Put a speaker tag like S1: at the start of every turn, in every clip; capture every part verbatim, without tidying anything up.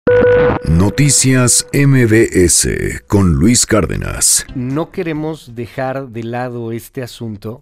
S1: Noticias M B S con Luis Cárdenas.
S2: No queremos dejar de lado este asunto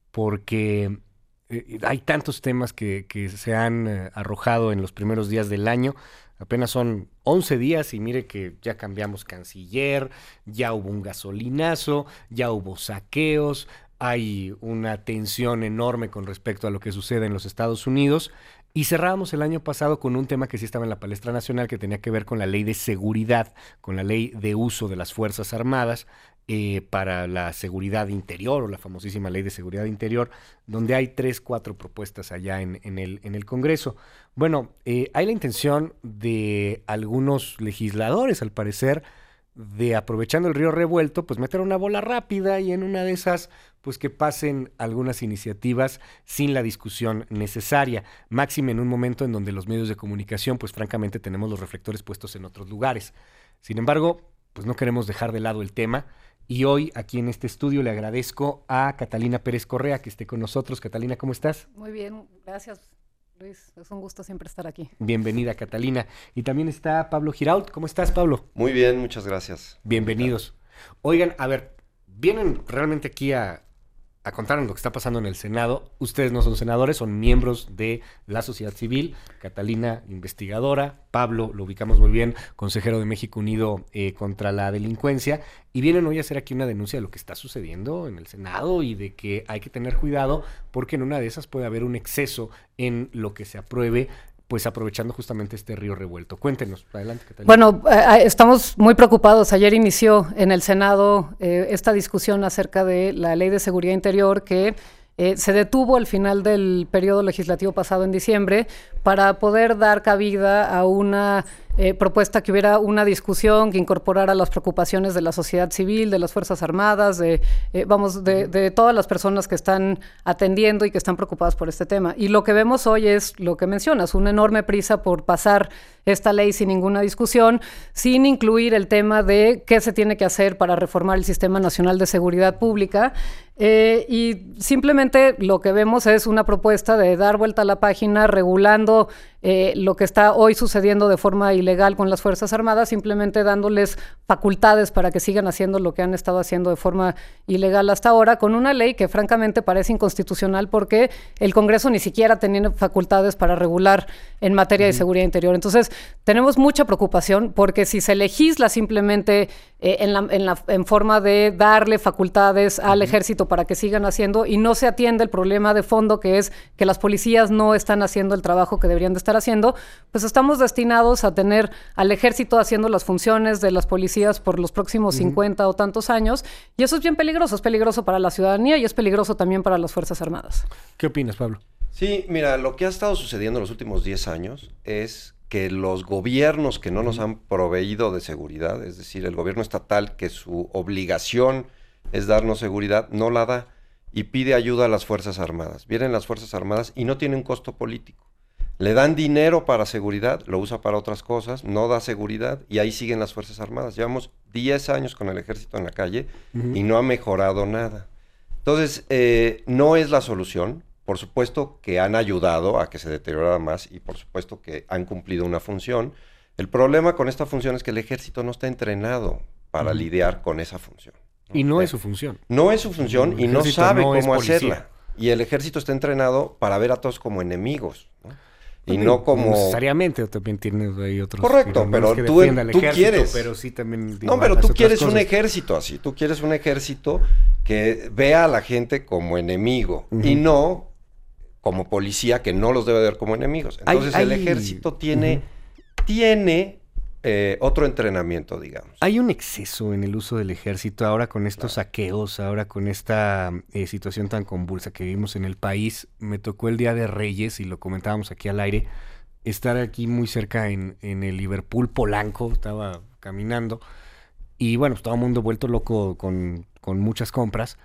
S2: porque eh, hay tantos temas que, que se han eh, arrojado en los primeros días del año. Apenas son once días y mire que ya cambiamos canciller, ya hubo un gasolinazo, ya hubo saqueos, hay una tensión enorme con respecto a lo que sucede en los Estados Unidos. Y cerrábamos el año pasado con un tema que sí estaba en la palestra nacional, que tenía que ver con la ley de seguridad, con la ley de uso de las Fuerzas Armadas eh, para la seguridad interior, o la famosísima ley de seguridad interior, donde hay tres, cuatro propuestas allá en, en, el, en el Congreso. Bueno, eh, hay la intención de algunos legisladores, al parecer, de, aprovechando el río revuelto, pues meter una bola rápida y en una de esas, pues que pasen algunas iniciativas sin la discusión necesaria, máxime en un momento en donde los medios de comunicación, pues francamente tenemos los reflectores puestos en otros lugares. Sin embargo, pues no queremos dejar de lado el tema y hoy aquí en este estudio le agradezco a Catalina Pérez Correa que esté con nosotros. Catalina, ¿cómo estás?
S3: Muy bien, gracias. Luis, es un gusto siempre estar aquí.
S2: Bienvenida, Catalina. Y también está Pablo Girault. ¿Cómo estás, Pablo?
S4: Muy bien, muchas gracias.
S2: Bienvenidos. Oigan, a ver, vienen realmente aquí a, a contarnos lo que está pasando en el Senado. Ustedes no son senadores, son miembros de la sociedad civil. Catalina, investigadora. Pablo, lo ubicamos muy bien, consejero de México Unido eh, contra la delincuencia. Y vienen hoy a hacer aquí una denuncia de lo que está sucediendo en el Senado y de que hay que tener cuidado porque en una de esas puede haber un exceso en lo que se apruebe, pues aprovechando justamente este río revuelto. Cuéntenos, adelante, Catalina.
S3: Bueno, eh, estamos muy preocupados. Ayer inició en el Senado eh, esta discusión acerca de la Ley de Seguridad Interior que eh, se detuvo al final del periodo legislativo pasado en diciembre para poder dar cabida a una Eh, propuesta que hubiera una discusión que incorporara las preocupaciones de la sociedad civil, de las Fuerzas Armadas, de, eh, vamos, de, de todas las personas que están atendiendo y que están preocupadas por este tema. Y lo que vemos hoy es lo que mencionas, una enorme prisa por pasar esta ley sin ninguna discusión, sin incluir el tema de qué se tiene que hacer para reformar el Sistema Nacional de Seguridad Pública. Eh, y simplemente lo que vemos es una propuesta de dar vuelta a la página regulando eh, lo que está hoy sucediendo de forma ilegal con las Fuerzas Armadas, simplemente dándoles facultades para que sigan haciendo lo que han estado haciendo de forma ilegal hasta ahora, con una ley que francamente parece inconstitucional porque el Congreso ni siquiera tenía facultades para regular en materia de seguridad interior. Entonces, tenemos mucha preocupación porque si se legisla simplemente eh, en, la, en, la, en forma de darle facultades al uh-huh. ejército para que sigan haciendo y no se atiende el problema de fondo que es que las policías no están haciendo el trabajo que deberían de estar haciendo, pues estamos destinados a tener al ejército haciendo las funciones de las policías por los próximos uh-huh. cincuenta o tantos años, y eso es bien peligroso, es peligroso para la ciudadanía y es peligroso también para las Fuerzas Armadas.
S2: ¿Qué opinas, Pablo?
S4: Sí, mira, lo que ha estado sucediendo en los últimos diez años es que los gobiernos que no nos han proveído de seguridad, es decir, el gobierno estatal que su obligación es darnos seguridad, no la da y pide ayuda a las Fuerzas Armadas. Vienen las Fuerzas Armadas y no tienen costo político. Le dan dinero para seguridad, lo usa para otras cosas, no da seguridad y ahí siguen las Fuerzas Armadas. Llevamos diez años con el ejército en la calle uh-huh. y no ha mejorado nada. Entonces, eh, no es la solución. Por supuesto que han ayudado a que se deteriorara más y por supuesto que han cumplido una función. El problema con esta función es que el ejército no está entrenado para uh-huh. lidiar con esa función.
S2: ¿No? Y no es su función.
S4: No es su función y no sabe no cómo hacerla. Y el ejército está entrenado para ver a todos como enemigos, ¿no? Y no, no como...
S2: No necesariamente, también tienes ahí otros...
S4: Correcto, pero tú, tú quieres...
S2: Pero sí también...
S4: No, pero tú quieres cosas. Un ejército así. Tú quieres un ejército que vea a la gente como enemigo uh-huh. y no como policía que no los debe ver como enemigos. Entonces hay, el hay... ejército tiene, uh-huh. tiene eh, otro entrenamiento, digamos.
S2: Hay un exceso en el uso del ejército ahora con estos claro. saqueos, ahora con esta eh, situación tan convulsa que vivimos en el país. Me tocó el Día de Reyes, y lo comentábamos aquí al aire, estar aquí muy cerca en, en el Liverpool Polanco, estaba caminando, y bueno, pues todo el mundo vuelto loco con, con muchas compras.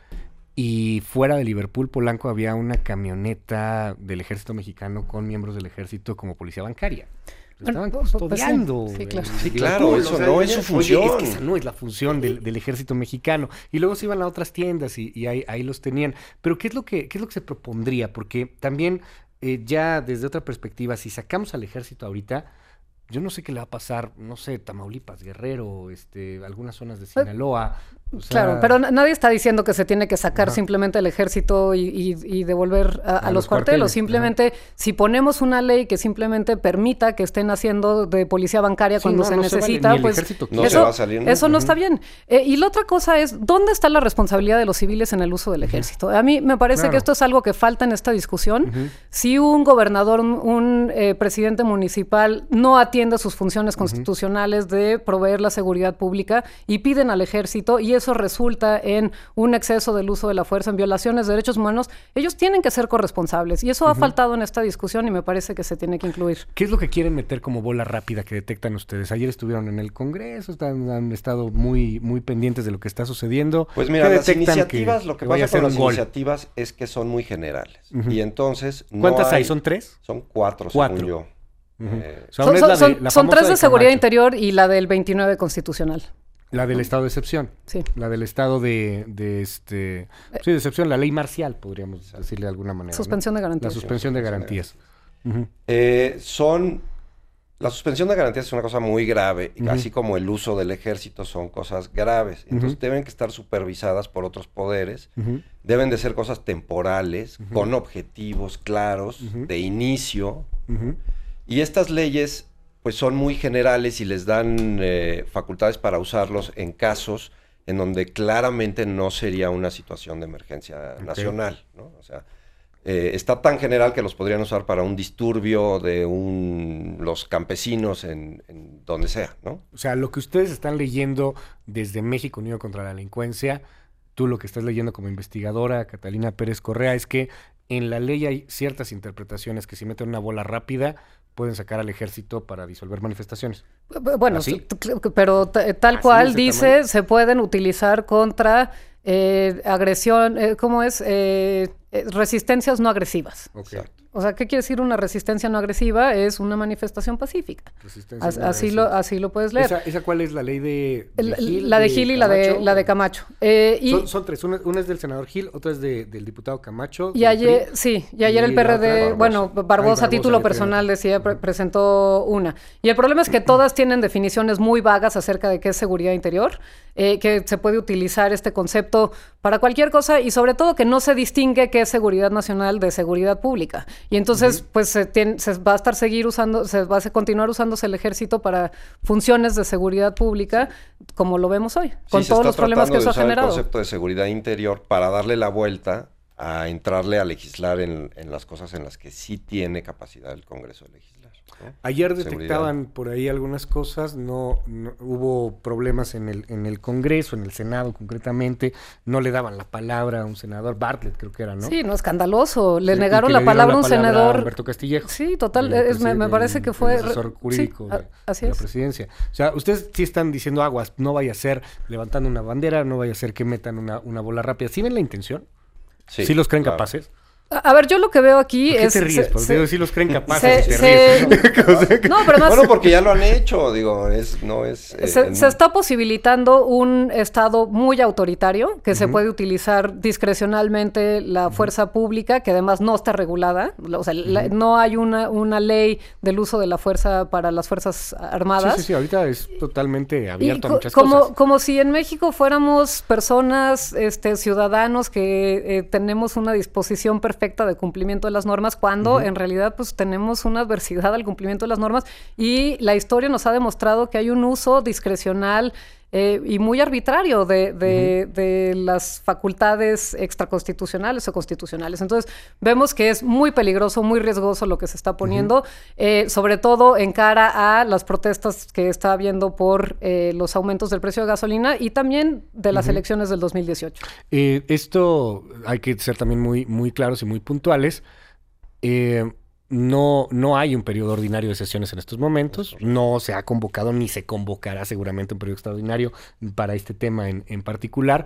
S2: Y fuera de Liverpool Polanco había una camioneta del ejército mexicano con miembros del ejército como policía bancaria. Lo estaban bueno, custodiando.
S3: Pues sí, sí, claro,
S4: sí, claro eso o sea, no es su función.
S2: Oye, es que esa no es la función del, del ejército mexicano. Y luego se iban a otras tiendas y, y ahí, ahí los tenían. Pero ¿qué es lo que, qué es lo que se propondría? Porque también, eh, ya desde otra perspectiva, si sacamos al ejército ahorita, yo no sé qué le va a pasar, no sé, Tamaulipas, Guerrero, este, algunas zonas de Sinaloa. O sea,
S3: claro, pero nadie está diciendo que se tiene que sacar
S2: ajá.
S3: simplemente el ejército y, y, y devolver a, a, a los, los cuarteles. cuarteles. Simplemente, ajá. si ponemos una ley que simplemente permita que estén haciendo de policía bancaria sí, cuando no, se no necesita, se vale. pues
S4: no
S3: eso,
S4: se va a salir, ¿no?
S3: eso uh-huh. no está bien. Eh, y la otra cosa es, ¿dónde está la responsabilidad de los civiles en el uso del ejército? A mí me parece claro. que esto es algo que falta en esta discusión. Uh-huh. Si un gobernador, un, un eh, presidente municipal no atiende sus funciones uh-huh. constitucionales de proveer la seguridad pública y piden al ejército y eso resulta en un exceso del uso de la fuerza, en violaciones de derechos humanos, ellos tienen que ser corresponsables. Y eso uh-huh. ha faltado en esta discusión y me parece que se tiene que incluir.
S2: ¿Qué es lo que quieren meter como bola rápida que detectan ustedes? Ayer estuvieron en el Congreso, están, han estado muy, muy pendientes de lo que está sucediendo.
S4: Pues mira, las iniciativas, que, lo que, que pasa con las iniciativas es que son muy generales. Uh-huh. Y entonces... No
S2: ¿Cuántas hay?
S4: hay?
S2: ¿Son tres?
S4: Son cuatro,
S2: cuatro.
S4: según yo.
S2: Uh-huh.
S4: eh,
S3: son, son, de, son, son tres de, de seguridad interior y la del veintinueve constitucional.
S2: La del estado de excepción.
S3: Sí.
S2: La del estado de, de este... Sí, de excepción, la ley marcial, podríamos decirle de alguna manera.
S3: Suspensión
S2: ¿no?
S3: de garantías.
S2: La suspensión de garantías.
S4: Uh-huh. Eh, son... La suspensión de garantías es una cosa muy grave, uh-huh. así como el uso del ejército son cosas graves. Entonces uh-huh. deben que estar supervisadas por otros poderes. Uh-huh. Deben de ser cosas temporales, uh-huh. con objetivos claros, uh-huh. de inicio. Uh-huh. Y estas leyes... pues son muy generales y les dan eh, facultades para usarlos en casos en donde claramente no sería una situación de emergencia okay. nacional, ¿no? O sea, eh, está tan general que los podrían usar para un disturbio de un, los campesinos en, en donde sea, ¿no?
S2: O sea, lo que ustedes están leyendo desde México Unido contra la Delincuencia, tú lo que estás leyendo como investigadora, Catalina Pérez Correa, es que en la ley hay ciertas interpretaciones que si meten una bola rápida pueden sacar al ejército para disolver manifestaciones.
S3: Bueno, ¿así? Pero t- tal ¿Así cual dice, tamaño? Se pueden utilizar contra eh, agresión, eh, ¿cómo es? Eh, eh, resistencias no agresivas.
S2: Okay.
S3: O sea, ¿qué quiere decir una resistencia no agresiva? Es una manifestación pacífica. As, no así, lo, así lo puedes leer.
S2: ¿Esa, esa cuál es la ley de, de
S3: la,
S2: Gil?
S3: La de Gil y la de, la de Camacho. Eh, y
S2: son, son tres. Una, una es del senador Gil, otra es de, del diputado Camacho.
S3: Y ayer, P R I, sí, y ayer y el P R D, Barbosa. bueno, Barbosa, Ay, Barbosa a título personal decía, pre presentó una. Y el problema es que todas tienen definiciones muy vagas acerca de qué es seguridad interior, eh, que se puede utilizar este concepto para cualquier cosa y sobre todo que no se distingue qué es seguridad nacional de seguridad pública. Y entonces, uh-huh. pues se, tiene, se va a estar seguir usando, se va a continuar usándose el ejército para funciones de seguridad pública, como lo vemos hoy, con sí, todos los problemas que eso ha generado.
S4: El concepto de seguridad interior para darle la vuelta a entrarle a legislar en, en las cosas en las que sí tiene capacidad el Congreso de legislar, ¿no?
S2: Ayer detectaban seguridad. Por ahí algunas cosas, no, no hubo problemas en el, en el Congreso, en el Senado concretamente, no le daban la palabra a un senador, Bartlett creo que era, ¿no?
S3: Sí, no, escandaloso, le
S2: sí,
S3: negaron
S2: le
S3: la palabra a un senador.
S2: A Humberto Castillejo.
S3: Sí, total, es, me, me parece que fue...
S2: El asesor jurídico
S3: sí,
S2: de,
S3: así
S2: de
S3: es.
S2: la presidencia. O sea, ustedes sí están diciendo aguas, no vaya a ser levantando una bandera, no vaya a ser que metan una, una bola rápida. ¿Sí ven la intención?
S4: Sí,
S2: ¿Sí los creen
S4: claro.
S2: capaces?
S3: A ver, yo lo que veo aquí
S2: ¿Por qué
S3: es...
S2: te ríes?
S3: Se,
S2: porque
S3: se,
S2: digo, sí los creen capaces
S3: se,
S2: y te
S3: se,
S2: ríes.
S3: No, pero más...
S4: Bueno, porque ya lo han hecho, digo, es, no es... Eh,
S3: se,
S4: en...
S3: se está posibilitando un Estado muy autoritario, que uh-huh. se puede utilizar discrecionalmente la fuerza uh-huh. pública, que además no está regulada, o sea, uh-huh. la, no hay una, una ley del uso de la fuerza para las Fuerzas Armadas.
S2: Sí, sí, sí, ahorita es totalmente abierto
S3: y
S2: a muchas
S3: como,
S2: cosas.
S3: Como si en México fuéramos personas, este, ciudadanos que eh, tenemos una disposición perfecta de cumplimiento de las normas, cuando uh-huh. en realidad pues tenemos una adversidad al cumplimiento de las normas y la historia nos ha demostrado que hay un uso discrecional eh, y muy arbitrario de, de, uh-huh. de las facultades extraconstitucionales o constitucionales. Entonces vemos que es muy peligroso, muy riesgoso lo que se está poniendo, uh-huh. eh, sobre todo en cara a las protestas que está habiendo por eh, los aumentos del precio de gasolina y también de las uh-huh. elecciones del dos mil dieciocho.
S2: Eh, esto hay que ser también muy, muy claros y muy puntuales. Eh, no, no hay un periodo ordinario de sesiones en estos momentos, no se ha convocado ni se convocará seguramente un periodo extraordinario para este tema en, en particular,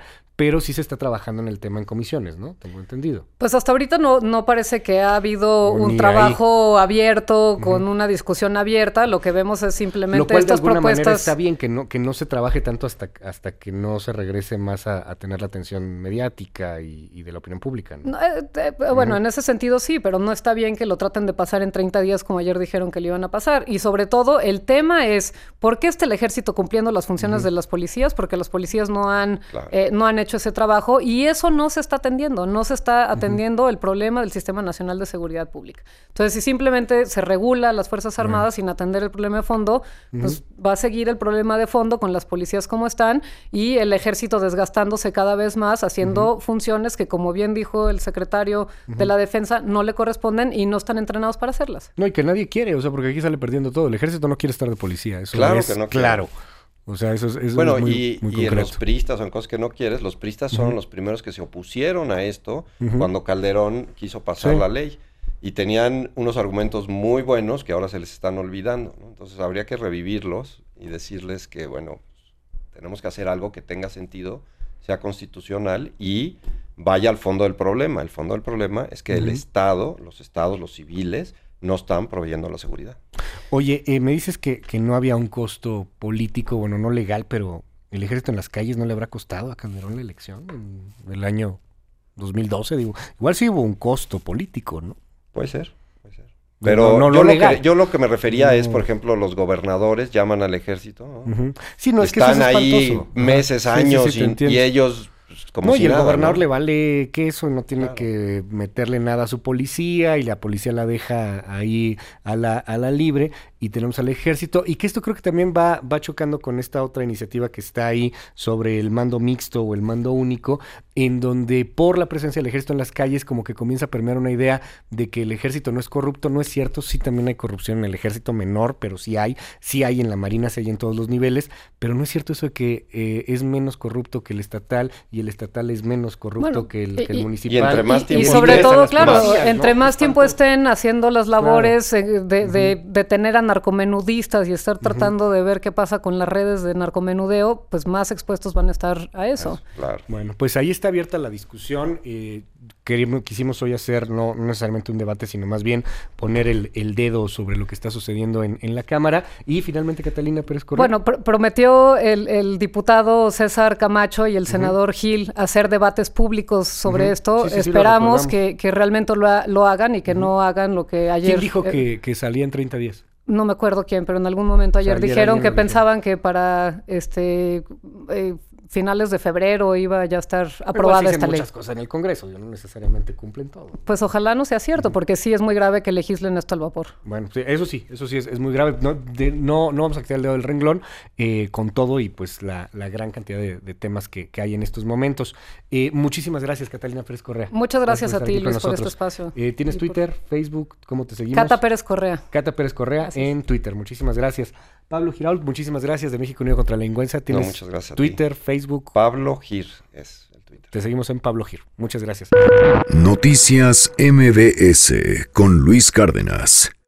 S2: pero sí se está trabajando en el tema en comisiones, ¿no? Tengo entendido.
S3: Pues hasta ahorita no, no parece que ha habido
S2: O
S3: un
S2: ni
S3: trabajo abierto, con una discusión abierta. Lo que vemos es simplemente
S2: Lo cual de
S3: estas
S2: alguna manera
S3: propuestas.
S2: está bien, que no, que no se trabaje tanto hasta, hasta que no se regrese más a, a tener la atención mediática y, y de la opinión pública, ¿no?
S3: No, eh, eh, bueno, en ese sentido sí, pero no está bien que lo traten de pasar en treinta días como ayer dijeron que lo iban a pasar. Y sobre todo, el tema es, ¿por qué está el ejército cumpliendo las funciones uh-huh. de las policías? Porque los policías no han, claro. eh, no han hecho ese trabajo y eso no se está atendiendo, no se está atendiendo uh-huh. el problema del Sistema Nacional de Seguridad Pública. Entonces, si simplemente se regula las Fuerzas Armadas uh-huh. sin atender el problema de fondo, uh-huh. pues va a seguir el problema de fondo con las policías como están y el ejército desgastándose cada vez más, haciendo uh-huh. funciones que, como bien dijo el secretario uh-huh. de la Defensa, no le corresponden y no están entrenados para hacerlas.
S2: No, y que nadie quiere, o sea, porque aquí sale perdiendo todo. El ejército no quiere estar de policía, eso
S4: claro
S2: es
S4: que no
S2: claro. O sea, eso es, eso
S4: bueno,
S2: es muy,
S4: y,
S2: muy
S4: y
S2: concreto.
S4: en los priistas son cosas que no quieres. Los priistas son uh-huh. los primeros que se opusieron a esto uh-huh. cuando Calderón quiso pasar sí. la ley. Y tenían unos argumentos muy buenos que ahora se les están olvidando, ¿no? Entonces habría que revivirlos y decirles que, bueno, tenemos que hacer algo que tenga sentido, sea constitucional y vaya al fondo del problema. El fondo del problema es que uh-huh. el Estado, los estados, los civiles, no están proveyendo la seguridad.
S2: Oye, eh, me dices que, que no había un costo político, bueno, no legal, pero el ejército en las calles no le habrá costado a Calderón la elección en el año dos mil doce, digo. Igual sí hubo un costo político, ¿no?
S4: Puede ser, puede ser. Pero no, no, yo, lo que, yo lo que me refería no. es, por ejemplo, los gobernadores llaman al ejército, ¿no? Uh-huh.
S2: Sí, no, es
S4: Están
S2: que eso es
S4: ahí meses,
S2: Ajá.
S4: años
S2: sí, sí, sí,
S4: y, y ellos... Como
S2: no,
S4: si
S2: y el
S4: nada,
S2: gobernador
S4: ¿no?
S2: le vale queso, no tiene
S4: claro.
S2: que meterle nada a su policía y la policía la deja ahí a la, a la libre y tenemos al ejército y que esto creo que también va, va chocando con esta otra iniciativa que está ahí sobre el mando mixto o el mando único, en donde por la presencia del ejército en las calles como que comienza a permear una idea de que el ejército no es corrupto. No es cierto, sí también hay corrupción en el ejército menor, pero sí hay, sí hay en la marina, sí hay en todos los niveles, pero no es cierto eso de que eh, es menos corrupto que el estatal y el estatal es menos corrupto bueno, que, el, que el
S3: y,
S2: municipal.
S4: Y entre más tiempo
S3: y, y sobre todo, claro,
S4: policías,
S3: entre
S4: ¿no?
S3: más tiempo estén haciendo las labores claro. eh, de, de,
S2: uh-huh.
S3: de tener a narcomenudistas y estar tratando uh-huh. de ver qué pasa con las redes de narcomenudeo, pues más expuestos van a estar a eso.
S4: eso claro.
S2: Bueno, pues ahí está abierta la discusión. Eh, queríamos, quisimos hoy hacer no, no necesariamente un debate, sino más bien poner el, el dedo sobre lo que está sucediendo en, en la Cámara. Y finalmente, Catalina Pérez Correa.
S3: Bueno, pr- prometió el, el diputado César Camacho y el senador uh-huh. Gil hacer debates públicos sobre uh-huh. esto. Sí, sí, Esperamos sí, que, que realmente lo, ha, lo hagan y que uh-huh. no hagan lo que ayer...
S2: ¿Quién dijo
S3: eh,
S2: que, que salía en treinta días?
S3: No me acuerdo quién, pero en algún momento ayer, o sea, ayer dijeron ayer que pensaban dijeron. que para este eh, finales de febrero iba ya a estar aprobada esta ley.
S2: Muchas cosas en el Congreso, no necesariamente cumplen todo.
S3: Pues ojalá no sea cierto, uh-huh. porque sí es muy grave que legislen esto al vapor.
S2: Bueno, sí, eso sí, eso sí es, es muy grave. No, de, no, no vamos a quitar el dedo del renglón eh, con todo y pues la, la gran cantidad de, de temas que, que hay en estos momentos. Eh, muchísimas gracias, Catalina Pérez Correa.
S3: Muchas gracias, gracias a ti, Luis, por este espacio.
S2: Eh, ¿Tienes y Twitter, por... Facebook? ¿Cómo te seguimos?
S3: Cata Pérez Correa.
S2: Cata Pérez Correa gracias. En Twitter. Muchísimas gracias. Pablo Girault, muchísimas gracias de México Unido contra la Delincuencia. ¿Tienes
S4: no, muchas gracias
S2: Twitter, Facebook?
S4: Pablo Gir es el Twitter.
S2: Te seguimos en Pablo Gir. Muchas gracias.
S1: Noticias M B S con Luis Cárdenas.